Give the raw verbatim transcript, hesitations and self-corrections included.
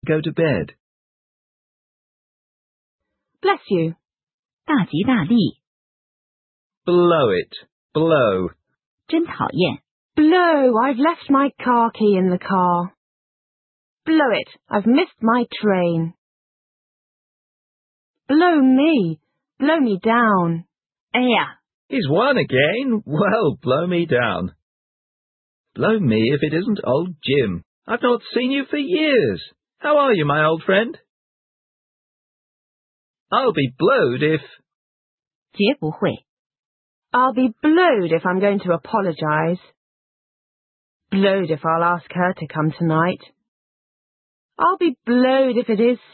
Go to bed. Bless you. 大吉大利， Blow it. Blow. 真讨厌。 Blow, I've left my car key in the car. Blow it, I've missed my train. Blow me. Blow me down. 哎呀， He's won again. Well, blow me down. Blow me if it isn't old Jim. I've not seen you for years. How are you, my old friend? I'll be blowed if... 绝不会。 I'll be blowed if I'm going to apologize. Blowed if I'll ask her to come tonight. I'll be blowed if it is